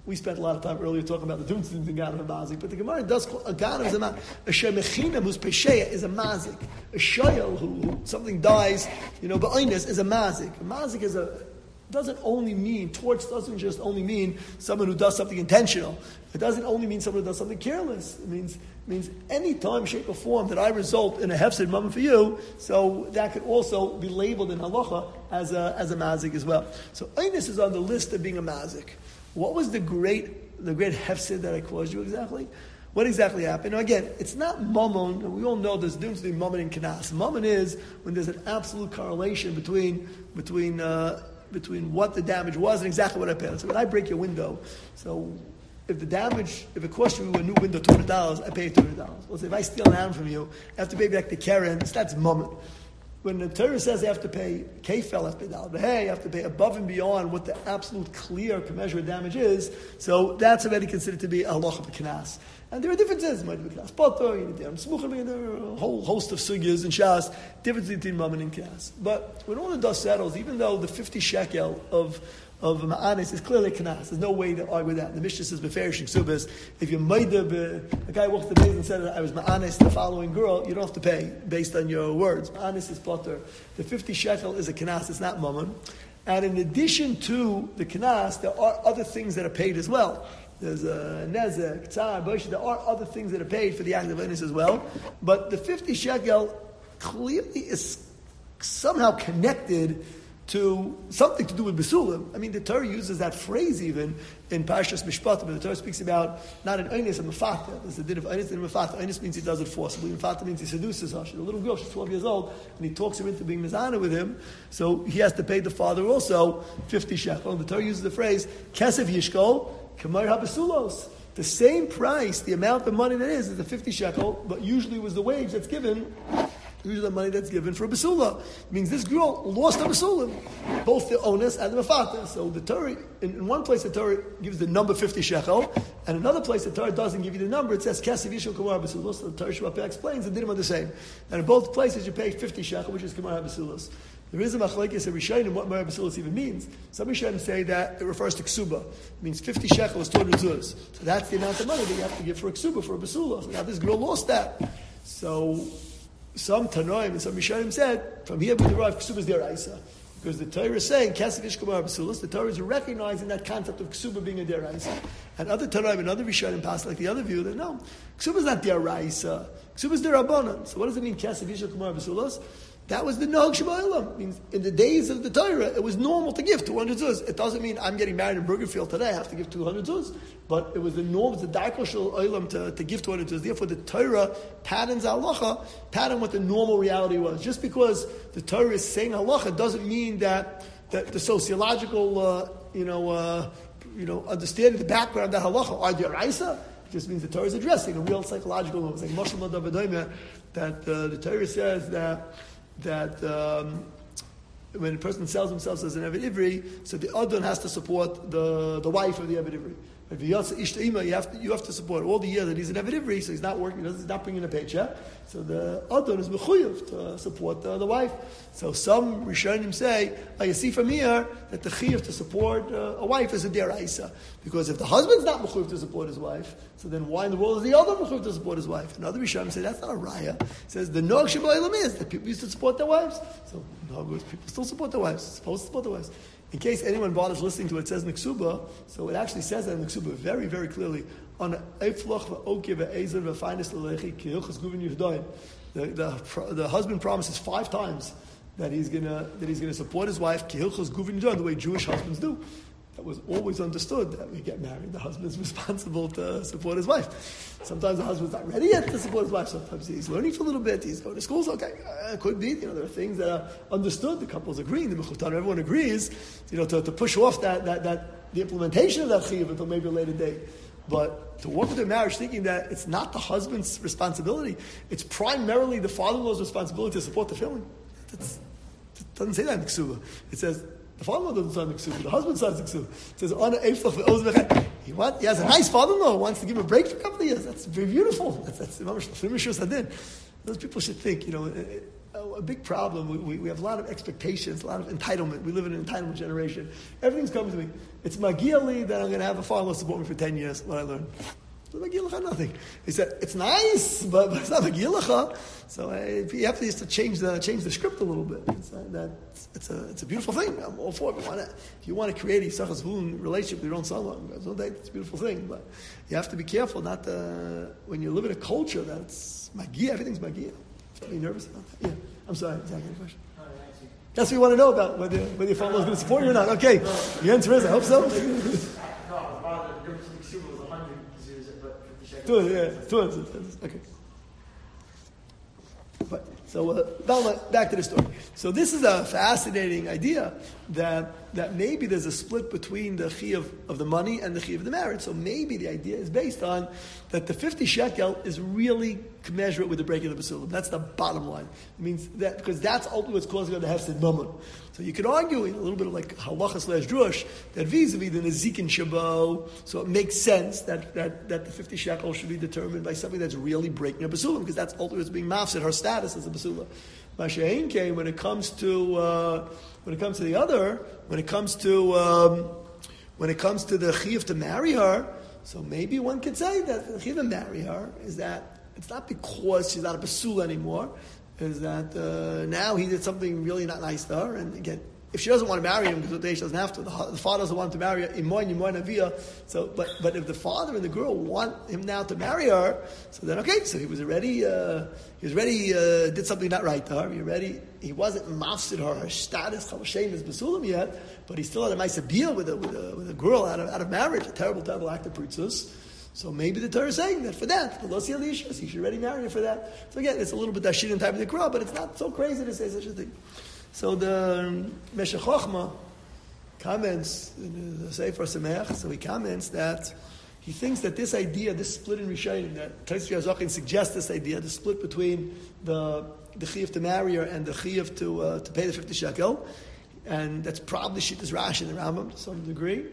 We spent a lot of time earlier talking about the Dunzins and Ganav and Mazik, but the Gemara does call a Ganav is a Mazik. A Shemechina, who's Pesheya, is a Mazik. A Shayel, who, who something dies, you know, Ba'inus, is a Mazik. A Mazik is a, doesn't only mean, torch doesn't just only mean someone who does something intentional. It doesn't only mean someone who does something careless. It means, it means any time, shape, or form that I result in a hefsed moment for you, so that could also be labeled in halacha as a, as a Mazik as well. So Einus is on the list of being a Mazik. What was the great the great hefsed that I caused you exactly? What exactly happened? Now again, it's not mammon. We all know there's a difference between mammon and kanas. Mammon is when there's an absolute correlation between between uh, between what the damage was and exactly what I paid. So when I break your window, so if the damage, if it cost you a new window two hundred dollars, I pay you two hundred dollars. Well, so if I steal an item from you, I have to pay back the Karen. So that's mammon. When the Torah says I have to pay kefel, I have to pay dollar, but hey, I have to pay above and beyond what the absolute clear commensurate damage is, so that's already considered to be a halacha of knas. And there are differences. It might be knas potter, you need to smuchim, there are a whole host of sugyas and shas, differences between mammon and knas. But when all the dust settles, even though the fifty shekel of of ma'anis is clearly knas. There's no way to argue that. The Mishnah says beferish subas. If you made a guy walked the base and said I was ma'anis the following girl, you don't have to pay based on your words. Ma'anis is potter. The fifty shekel is a knas. It's not mammon. And in addition to the knas, there are other things that are paid as well. There's a nezek, tzar, bosh. There are other things that are paid for the act of witness as well. But the fifty shekel clearly is somehow connected to something to do with Besulim. I mean, the Torah uses that phrase even in Parashas Mishpatim, but the Torah speaks about not an Einis, a Mefata. There's a din of Einis and Mefata. Einis means he does it forcibly. Mefata means he seduces her. She's a little girl, she's twelve years old, and he talks her into being Mizana with him, so he has to pay the father also fifty shekel. And the Torah uses the phrase, Kesef Yishkol, Kamar HaBesulos. The same price, the amount of money that is, is the fifty shekel, but usually was the wage that's given. Usually the money that's given for a basula. It means this girl lost a basula, both the onus and the mafata. So the Torah, in, in one place the Torah gives the number fifty shekel, and another place the Torah doesn't give you the number. It says Kesef Yishkol Kamar HaBesulos. So the Torah Shabbat explains the dinim are the same. And in both places you pay fifty shekel, which is Kamar HaBesulos. There is a machlekes, a Rishonim, what Kamar HaBesulos even means. Some Rishonim say that it refers to ksuba. It means fifty shekel is two hundred zuz. So that's the amount of money that you have to give for a ksuba, for a basula. So now this girl lost that. So some Tanoim and some Rishonim said, from here we derive Ksuba is deraisa. Because the Torah is saying, Kesef Yishkol Kamar HaBesulos, the Torah is recognizing that concept of Ksuba being a deraisa. And other Tanoim and other Rishonim pass like the other view, that no, Ksuba is not deraisa. Ksuba is derabanan. So what does it mean, Kesef Yishkol Kamar HaBesulos? That was the Nog Sheba'olam. Means in the days of the Torah, it was normal to give two hundred zuz. It doesn't mean I'm getting married in Burgerfield today, I have to give two hundred zuz. But it was the norm, the Darko Shel Olam to, to give two hundred zuz. Therefore, the Torah patterns halacha, pattern what the normal reality was. Just because the Torah is saying halacha doesn't mean that, that the sociological, uh, you know, uh, you know, understanding the background of that halacha are deraisa. It just means the Torah is addressing a real psychological norm. It's like Moshe David that uh, the Torah says that. that um, when a person sells himself as an Eved Ivri, so the Adon has to support the, the wife of the Eved Ivri. If he has Ishtaima, you have to you have to support all the years that he's an Eved Ivri, so he's not working, he's not bringing a paycheck. So the Adon is mechuyev to support uh, the wife. So some Rishonim say, oh, you see from here that the chiyuv to support uh, a wife is a deraisa, because if the husband's not mechuyev to support his wife, so then why in the world is the other mechuyev to support his wife? And other Rishonim say that's not a raya. It says the nog sheba'olam is that people used to support their wives. So no, people still support their wives, supposed to support their wives. In case anyone bothers listening to it, it says Niksuba, so it actually says that in Niksuba very, very clearly. On Eifloch v'okiv v'ezer v'feinis l'lechi ki hilchos guvin yivdoin. The the the husband promises five times that he's gonna that he's gonna support his wife ki hilchos guvin yivdoin, the way Jewish husbands do. That was always understood that we get married, the husband's responsible to support his wife. Sometimes the husband's not ready yet to support his wife. Sometimes he's learning for a little bit. He's going to school. So okay, uh, could be. You know, there are things that are understood. The couple's agreeing. The mechutan, everyone agrees. You know, to, to push off that that that the implementation of that chiyuv until maybe a later date. But to walk into a marriage thinking that it's not the husband's responsibility, it's primarily the father-in-law's responsibility to support the family. That's, it doesn't say that in Ksuba. It says. The father-in-law doesn't sign the ksuba. The husband signs the ksuba. It says, "On a he want, he has a nice father-in-law who wants to give him a break for a couple of years. That's very beautiful. That's that's Those people should think. You know, a big problem. We, we, we have a lot of expectations, a lot of entitlement. We live in an entitlement generation. Everything's coming to me. It's Magili that I'm going to have a farm will support me for ten years. What I learned. Nothing. He said it's nice, but, but it's not Magilacha. So uh, you have to just to change the change the script a little bit. It's, uh, that, it's a it's a beautiful thing. I'm all for it. If you want to, if you want to create a Yisachas Vun relationship with your own son, it's a beautiful thing. But you have to be careful not to, when you live in a culture that's Magia. Everything's Magia. Are you nervous about that? Yeah. I'm sorry. Is that a question? That's what you want to know about whether whether your father is going to support you or not. Okay. The answer is I hope so. Two, yeah, two answers. Okay. But, so, uh, back to the story. So this is a fascinating idea that that maybe there's a split between the chi of, of the money and the chi of the marriage. So maybe the idea is based on that the fifty shekel is really commensurate with the breaking of the basulim. That's the bottom line. It means that because that's ultimately what's causing the hefsid mammon. So you could argue in a little bit of like halacha slash drush that vis-a-vis the nezikin shabo. So it makes sense that, that, that the fifty shekel should be determined by something that's really breaking a basulim because that's ultimately what's being mafsid her status as a basula. Masha'inke, when it comes to uh, when it comes to the other, when it comes to um, when it comes to the chiyuv to marry her, so maybe one could say that the chiyuv to marry her is that it's not because she's not a basula anymore, is that uh, now he did something really not nice to her, and again, if she doesn't want to marry him because she doesn't have to, the, the father doesn't want him to marry her, imoin, imoin, avia. So, but but if the father and the girl want him now to marry her, so then okay, so he was already uh, he was already uh, did something not right to her. He already he wasn't mafsid her her status chavashem is basulim yet, but he still had a nice deal with a with a with a girl out of out of marriage, a terrible terrible act of pritzus. So maybe the Torah is saying that for that, for Losi Alishas, he should already marry her for that. So again, it's a little bit Dashidin type of the Qur'an, but it's not so crazy to say such a thing. So the Meshech Chochmah comments in the Sefer Sameach, so he comments that he thinks that this idea, this split in Rishonim, that Tosfos Yazochin suggests this idea, the split between the the chiyuv to marry her and the chiyuv to uh, to pay the fifty shekel, and that's probably Shittas Rashi and the Rambam to some degree.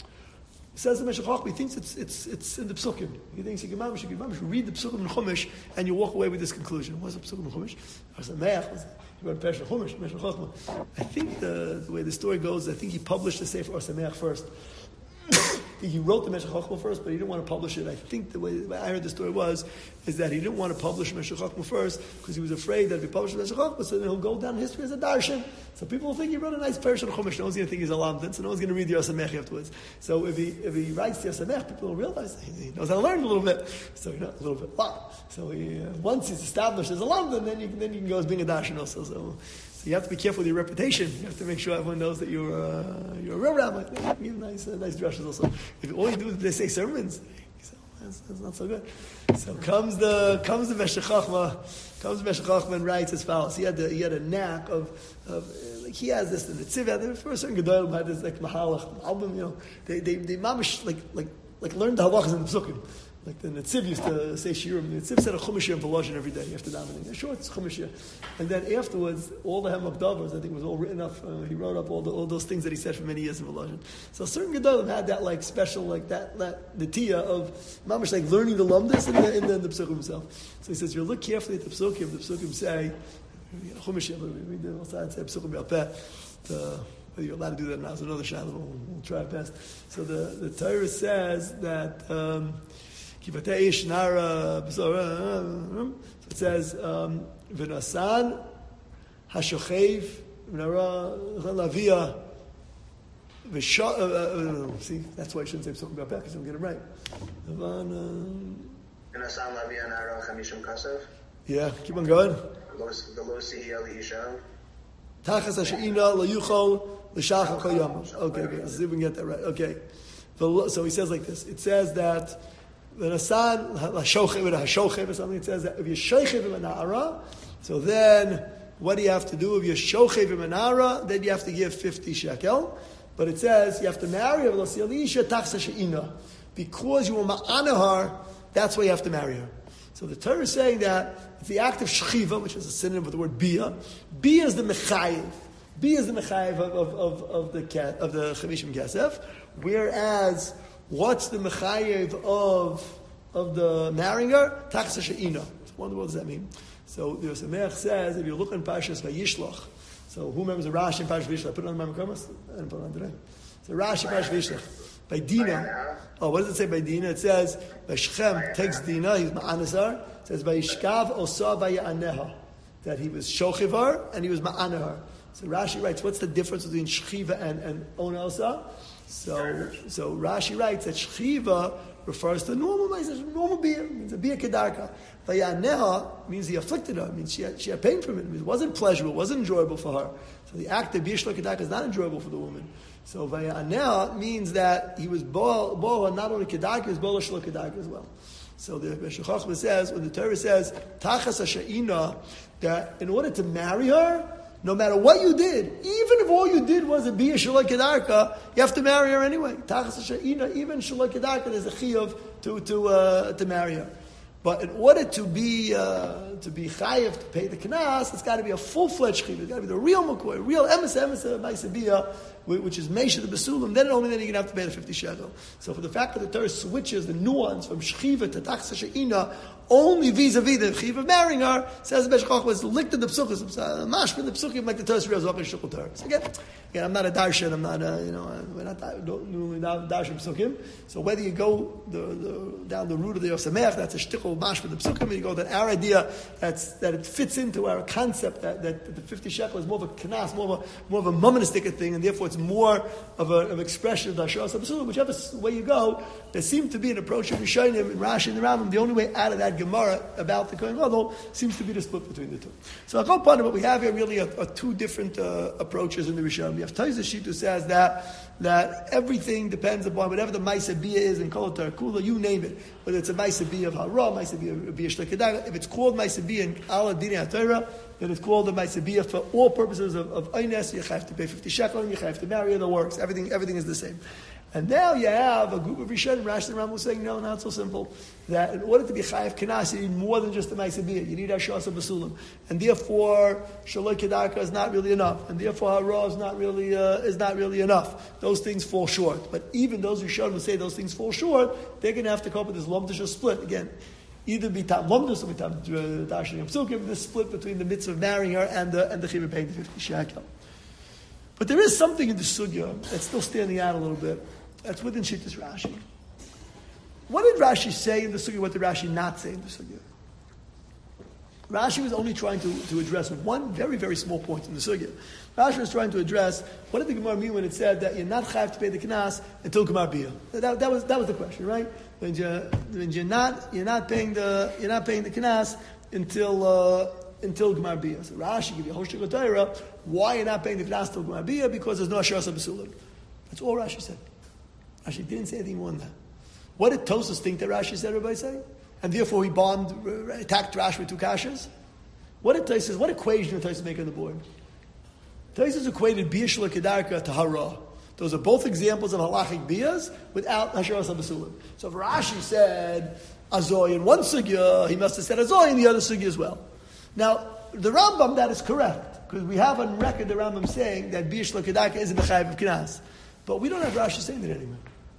Says the Meshech Chochmah, he thinks it's it's it's in the Psukim. He thinks you can mamish, you can mamish, read the Psukim in Chumash, and you walk away with this conclusion. What's the Psukim in Chumash? Sameach. He wrote Pesach Chumash, Meshech Chochmah. I think the, the way the story goes, I think he published the Sefer Or Sameach first. I think he wrote the Meshech Chochmah first, but he didn't want to publish it. I think the way, the way I heard the story was, is that he didn't want to publish Meshech Chochmah first because he was afraid that if he published Meshech Chochmah, so then he'll go down in history as a darshan. So people will think he wrote a nice Pesach Chumash. No one's going to think he's a lamdan, so no one's going to read the Or Sameach afterwards. So if he if he writes the Or Sameach, people will realize he knows how to learn a little bit. So you know, a little bit. Wow. So he, uh, once he's established as a lamdan, then you can, then you can go as being a darshan also. So. So you have to be careful with your reputation. You have to make sure everyone knows that you're uh, you're a real rabbi. You give nice uh, nice drushes also. If all you do is they say sermons, so that's, that's not so good. So comes the comes the Meshech Chochmah, comes the Meshech Chochmah and writes as follows. He had the, he had a knack of of uh, like he has this in the Tziv. For a certain gedolim had this like mahalach album. You know, they they they mamish like like like learned the halachas in the psukim. Like the Netziv used to say shiurim. The Netziv said a chumash in Volozhin every day. You have to daven. Sure, it's chumash. And then afterwards, all the Hem Abdavers, I think, was all written up. Uh, he wrote up all the, all those things that he said for many years in Volozhin. So certain gedolim had that like special, like that, that the tia of mamash, like learning the lumdus and then the, the, the psukim himself. So he says, you look carefully at the psukim. The psukim say chumash. We read the outside say psukim b'alpeh. Whether you're allowed to do that now is another shadow. We'll, we'll try our best. So the the Torah says that. Um, So it says, "V'nasan hashochev lavia v'sha." See, that's why I shouldn't say something about that because I'm getting it right. V'nasan lavia nara chamishim kasev. Yeah, keep on going. V'lo sihiyah liisha. Tachas hashina layuchol l'shachar kol yom. Okay, okay. Let's see if we can get that right. Okay. So he says like this. It says that. The nasan hashochev with a hashochev or something. It says that if you shochev in na'ara, so then what do you have to do? If you shochev in na'ara, then you have to give fifty shekel. But it says you have to marry her because you were ma'anahar. That's why you have to marry her. So the Torah is saying that it's the act of shchiva, which is a synonym with the word bia. Bia is the mechayev. Bia is the mechayev of of of, of the of the chamishim kesef, whereas. What's the mechayev of of the marrying her? Taxa she'ina. Wonder what does that mean? So the Yosemech says, if you look in Parshas Vayishlach, so who remembers the Rashi in Parshas Vayishlach? I put it on my Makamas? I didn't put it on today. So Rashi Parshas Vayishlach. By Dina. Oh, what does it say by Dina? It says, by Shechem takes Dina, he's Ma'anasar. It says, by Yishkav Osa Vaya'aneha. That he was Shochivar and he was Ma'anahar. So Rashi writes, what's the difference between Shchiva and, and Ona Osa? So, so Rashi writes that Shchiva refers to normal, normal beer, means a beer kedarka. Vayaneha means he afflicted her, means she had, she had pain from it. It wasn't pleasurable, it wasn't enjoyable for her. So the act of beer shlo kedarka is not enjoyable for the woman. So vayaneha means that he was boa not only kedarka, he was boa shlo kedarka as well. So the Meshech Chochmah says, when the Torah says, Tachas ha'sha'ina, that in order to marry her, no matter what you did, even if all you did was a bia shaloi kedarka, you have to marry her anyway. Tachas ha'sha'ina, even shaloi kedarka, there's a chiyuv to to uh, to marry her. But in order to be uh, to be chayiv to pay the knas, it's got to be a full fledged chiyuv. It's got to be the real makoy, real emes emes ma'aseh bia, which is meisha the besulim. Then only then you're going to have to pay the fifty shekel. So for the fact that the Torah switches the nuance from shchiva to tachas ha'sha'ina, only vis-a-vis the chiv of marrying her, says Meshech Chochmah was licked in the psuchas, mashma the psuchim like the Torah reals up in shukul Torah. So again, again, I'm not a darshan, I'm not a, you know, we're not normally not darshan psuchim. So whether you go the, the, down the route of the Yosemech, that's a shtickle mashma the psuchim, and you go that our idea that's that it fits into our concept that, that the fifty shekel is more of a knas, more of a more of a monistic thing, and therefore it's more of a, of an expression of dashas absurd. Whichever way you go, there seemed to be an approach of Rishonim and Rashi and the Rambam. The only way out of that Gemara about the Kohen Gadol seems to be the split between the two. So I hope what we have here really are, are two different uh, approaches in the Rishonim. We have Taiz Shita who says that that everything depends upon whatever the Maisa Bia is in Kol Kula, you name it. Whether it's a Maisa Bia of Hara, Maisa Bia of Bia Shlekadar. If it's called Maisa Bia in Ala Dini HaTorah, then it's called a Maisa Bia for all purposes of, of Eines. You have to pay fifty shekel and you have to marry her, that works. Everything, everything is the same. And now you have a group of Rishonim, Rashi and Rambam saying, no, not so simple. That in order to be chayav kenas, you need more than just a ma'aseh bia. You need hashas basulim, and therefore shaloi kedarka is not really enough, and therefore hara is not really uh, is not really enough. Those things fall short. But even those Rishonim who say those things fall short, they're going to have to cope with this lomdish split again. Either be tam lomdus or be tam darshan yom psukim. This split between the mitzvah of marrying her and the and the chiyuv paying the fifty shekel. But there is something in the sugya that's still standing out a little bit. That's within Shittas Rashi. What did Rashi say in the sugya? What did Rashi not say in the sugya? Rashi was only trying to, to address one very, very small point in the sugya. Rashi was trying to address what did the Gemara mean when it said that you're not chayav to pay the knas until Gemar Bia. That, that was that was the question, right? When you're, when you're not you're not paying the you're not paying the knas until uh, until Gemar Bia. So Rashi give you a whole shtickle Torah. Why you're not paying the knas until Gemar Bia? Because there's no ashras b'sulim. That's all Rashi said. Rashi didn't say anything more than that. What did Tosas think that Rashi said, everybody say? And therefore he bombed, attacked Rashi with two kashas? What did Tosas, what equation did Tosas make on the board? Tosas equated Bia Shel Kedarka to Hara. Those are both examples of halachic bias without Hasharas HaBasulim. So if Rashi said Azoy in one sugya, he must have said Azoy in the other sugya as well. Now, the Rambam, that is correct, because we have on record the Rambam saying that Bia Shel Kedarka isn't the Chayav of Knas. But we don't have Rashi saying that anywhere.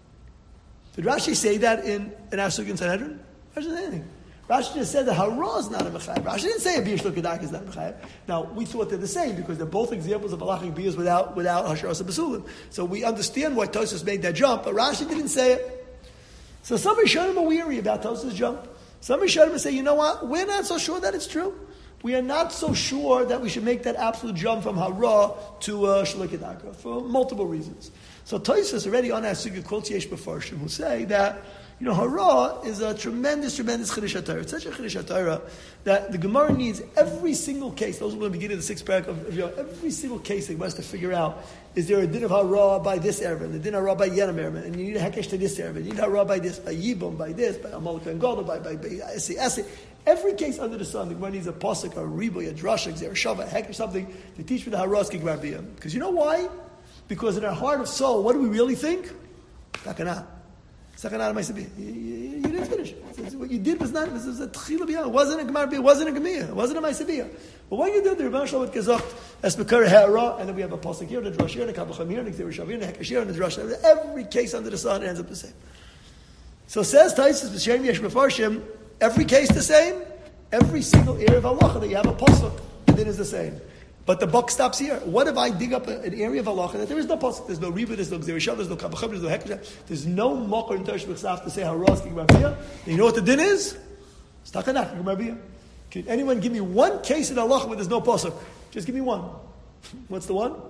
Did Rashi say that in, in our Sugya in Sanhedrin? Rashi didn't say anything. Rashi just said that Hara is not a Mechayev. Rashi didn't say a Bia Shel Kedarka is not a Mechayev. Now, we thought they're the same because they're both examples of halachic bias without, without Hasharas HaBasulim. So we understand why Tosas made that jump, but Rashi didn't say it. So some Rishonim are weary about Tosas' jump. Some Rishonim say, you know what? We're not so sure that it's true. We are not so sure that we should make that absolute jump from Hara to uh, Shel Kedarka for multiple reasons. So Tosas already on our sugya quotes Yesh B'Farshim who say that, you know, Hara is a tremendous, tremendous Chiddush HaTorah. It's such a Chiddush HaTorah that the Gemara needs every single case. Those who are going to begin in the sixth parak of, of you know, every single case the Gemara has to figure out, is there a din of Hara by this Erevin, a din of Hara by Yenim Erevin, and you need a Hekesh to this Erevin, you need Hara by this, by Yibum, by this, by Amalek and Gadol, by, by, by Esi Esi. Every case under the sun, the Gemara needs a pasuk, a riboy, a drasha, a shava, a Hekesh, something to teach me the Haras Gemar Bia. Because you know why? Because in our heart of soul, what do we really think? Sakana. Sakana of Ma'aseh Bia. You didn't finish. What you did was not, this was a Tchila Bia. It wasn't a Gemar Bia. It wasn't a Gemia. It wasn't a Ma'aseh Bia. But what you did, the Rebbeinu Shalom Gezocht, as Bekar Ha'ara, and then we have a pasuk here, and a drash here, and a kabacham here, and a Gzir Shav here, and a Hekesh here, and a drash. Every case under the sun ends up the same. So says Taisus, B'Shem Yesh B'Farshim, every case the same, every single area of halacha that you have a pasuk, the din is the same. But the buck stops here. What if I dig up a, an area of halacha that there is no pasuk, there's no riba, there's no gzerishah, there's no kabachab, there's no hekdesh, there's no makor in Teresh B'chsaf to say haras k'gemar biyah? You know what the din is? Stachanak k'gemar biyah. Can anyone give me one case in halacha where there's no pasuk? Just give me one. What's the one?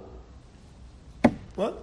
What?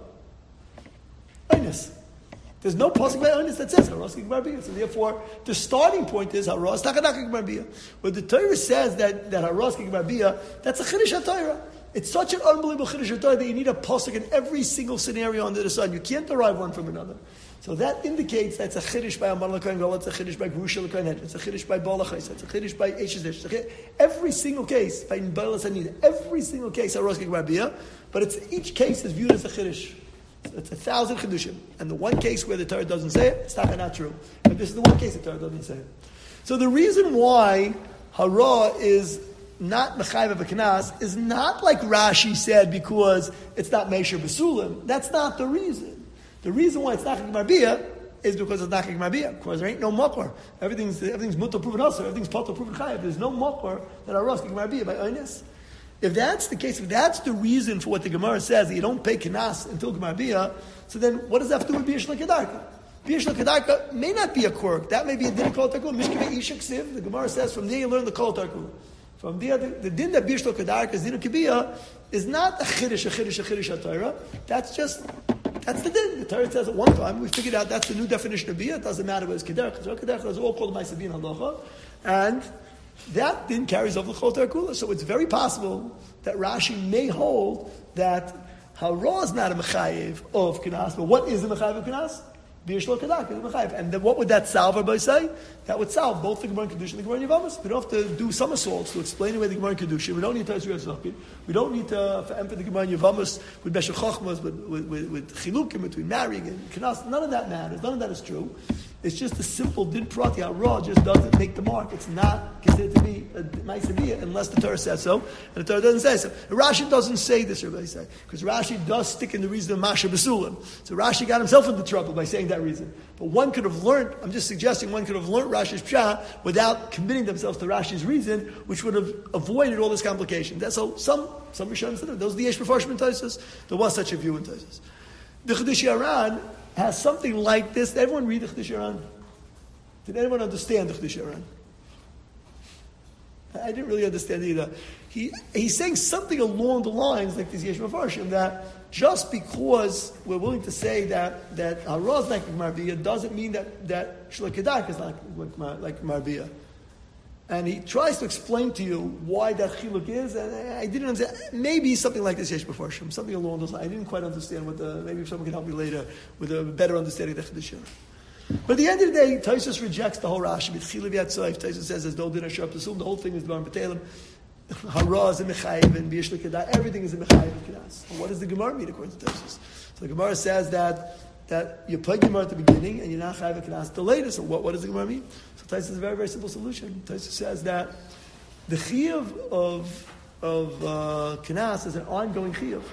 Einus. There's no pasuk by Einus that says haras k'gemar biyah. So therefore, the starting point is haras stachanak k'gemar biyah. But the Torah says that that haras k'gemar biyah, that's a chiddush HaTorah. It's such an unbelievable chiddush HaTorah that you need a pasuk in every single scenario under the sun. You can't derive one from another. So that indicates that's a chiddush by Amar L'Kohen Gadol, it's a chiddush by Grusha L'Kohen Hedge, it's a chiddush by Baal HaChais, it's a chiddush by Eishes Desh. Every single case, by Baal HaSanid, every single case, haras k'gemar biyah, but it's each case is viewed as a chiddush. It's a thousand chiddushim, and the one case where the Torah doesn't say it, it's not, not true. But this is the one case the Torah doesn't say it. So the reason why hara is not mechayev of a knas is not like Rashi said because it's not meisher b'sulim. That's not the reason. The reason why it's not k'gemar biyah is because it's not k'gemar biyah. Of course, there ain't no makor. Everything's everything's mutar proven also. Everything's patur proven chayev. There's no makor that haras k'gemar biyah by Einus. If that's the case, if that's the reason for what the Gemara says, that you don't pay knas until Gemar Biyah, so then what does that have to do with Biyah Shel Kedarka? Biyah Shel Kedarka may not be a quirk. That may be a din kol tarkul. Mishkevei Isha Ksiv. The Gemara says from there you learn the kol tarkul. From there, the, the din that Biyah Shel Kedarka is din kibiyah is not a chiddush, a chiddush, a chiddush HaTorah. That's just, that's the din. The Torah says at one time, we figured out that's the new definition of Biyah. It doesn't matter whether it's Kedarka. Kedarka is all called Ma'aseh Biyah Halacha. And that then carries over the Chol Tarkula. So it's very possible that Rashi may hold that hara is not a mechayev of Knas, but what is a mechayev of Knas? Biyah Shel Kedarka is a mechayev. And then what would that solve everybody say? That would solve both the Gemara in Kedusha and the Gemara in Yevamos. We don't have to do somersaults to explain away the Gemara in Kedusha. We don't need to Taisu. We don't need to for empty the Gemara in Yevamos with Beshel Chochmas, with, with, with, with Chilukim between marrying and Knas. None of that matters. None of that is true. It's just a simple din prati. Hara just doesn't make the mark. It's not considered to be a ma'aseh biyah unless the Torah says so, and the Torah doesn't say so. And Rashi doesn't say this, everybody say, because Rashi does stick in the reason of Masha B'sulim. So Rashi got himself into trouble by saying that reason. But one could have learned, I'm just suggesting one could have learned Rashi's pshat without committing themselves to Rashi's reason, which would have avoided all this complication. That's so some some Rishonim said those are the Yesh Mefarshim in Tosfos. There was such a view in Tosfos. The Chiddushei Haran has something like this. Did everyone read the Chiddushei Haran? Did anyone understand the Chiddushei Haran? I didn't really understand either. He he's saying something along the lines like this Yesh Mefarshim, that just because we're willing to say that that hara is like Gemar Biyah doesn't mean that that Shel Kedarka is like like Gemar Biyah. And he tries to explain to you why that chiluk is, and I didn't understand. Maybe something like this Yesh Mefarshim, something along those lines. I didn't quite understand what the. Maybe someone can help me later with a better understanding of the Chiddushei Haran. But at the end of the day, Tosfos rejects the whole Rashi. Tosfos says there's no din Asher Pesum. The whole thing is Dvarim B'Telem. Hara is a mechayev and Biyah Shel Kedarka. Everything is a mechayev and Knas. And what does the Gemara mean according to Tosfos? So the Gemara says that that you play Gemara at the beginning and you're not chayev and Knas at the later. So what, what does the Gemara mean? So Tosfos is a very very simple solution. Tosfos says that the chiyuv of of uh, Knas is an ongoing chiyuv.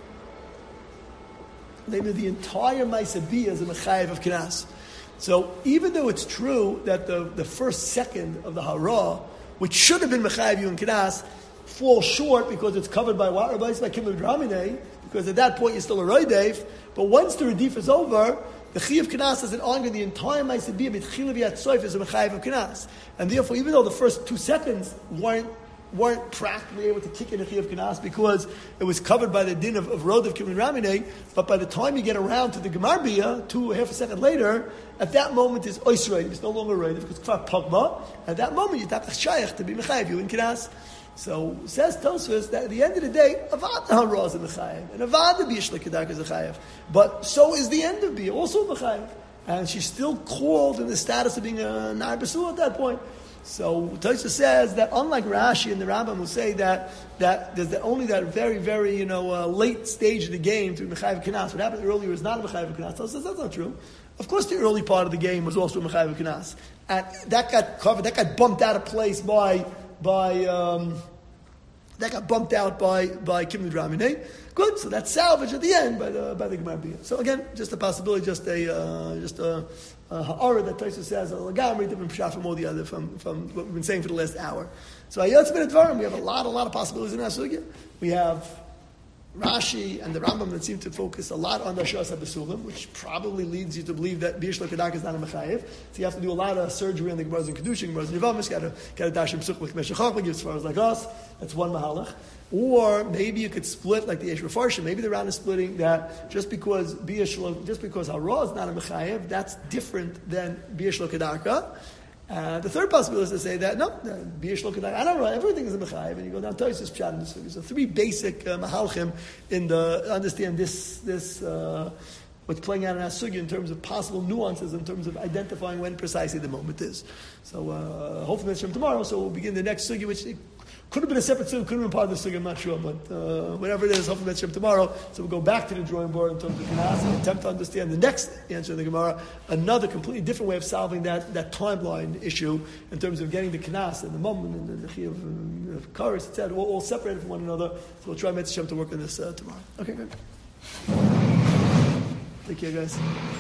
Namely, the entire Ma'aseh Biyah is a mechayev of Knas. So even though it's true that the, the first second of the hara, which should have been mechayev you and Knas, falls short because it's covered by what? By Kimler Dramine, because at that point you're still a roidev. But once the redif is over, the chiyuv Knas is an ongoing. The entire Ma'aseh Biyah mitchila v'yat soif is a mechayev of Knas, and therefore even though the first two seconds weren't weren't practically able to kick in a chiyuv Knas because it was covered by the din of, of Rodav Kimler Dramine, but by the time you get around to the Gemar Biyah, two half a second later, at that moment is oisraid. It's no longer roidev because it's kfar pagma. At that moment you have to shayach to be mechayev you in Knas. So says Tosfos that at the end of the day, avad hara is a mechayev, and avad the Biyah Shel Kedarka is a chayev. But so is the end of Biyah, also a mechayev, and she's still called in the status of being a nar b'sul at that point. So Tosfos says that unlike Rashi and the Rambam who say that that there's that only that very very you know uh, late stage of the game to be mechayev Knas. What happened earlier is not a mechayev Knas. Tosfos says that's not true. Of course, the early part of the game was also a mechayev Knas, and that got covered. That got bumped out of place by. by um, that got bumped out by by Kimler Dramine. Good, so that's salvaged at the end by the by the Gemar Biyah. So again, just a possibility, just a uh, just a, uh, ha'ara that Tosfos says a lagamri different pshat from all the other from, from what we've been saying for the last hour. So ayotz ben advarim, we have a lot, a lot of possibilities in our sugya. We have Rashi and the Rambam that seem to focus a lot on the Shas HaBesulim, which probably leads you to believe that B'yish L'Kedak is not a Mechayev. So you have to do a lot of surgery on the Gemara's and Kedushin, Gemara's and Yevamis, got to get a Dashim Sukh with Meshachach, as far as like us. That's one Mahalach. Or maybe you could split like the Yesh Refarshim. Maybe the Ran is splitting that just because B'yish just because Hara is not a Mechayev, that's different than B'yish L'Kedaka. Uh, the third possibility is to say that, no, B'yish L'Kedaka, I don't know, everything is a Mechayev, and you go down Tosfos Pshat in the Sugi. So three basic uh, Mahalchim in the, understand this, this, uh, what's playing out in our Sugi in terms of possible nuances, in terms of identifying when precisely the moment is. So, uh, hopefully that's from tomorrow, so we'll begin the next Sugi, which could have been a separate Sugi, could have been part of the Sugi, I'm not sure, but uh, whatever it is, hopefully that's from tomorrow. So we'll go back to the drawing board in terms of Kenas and attempt to understand the next answer in the Gemara, another completely different way of solving that, that timeline issue in terms of getting the Kenas and the moment and the Chi of, uh, of Karis, et cetera, all, all separated from one another. So we'll try Mitzvah Shem to work on this uh, tomorrow. Okay, good. Take care, guys.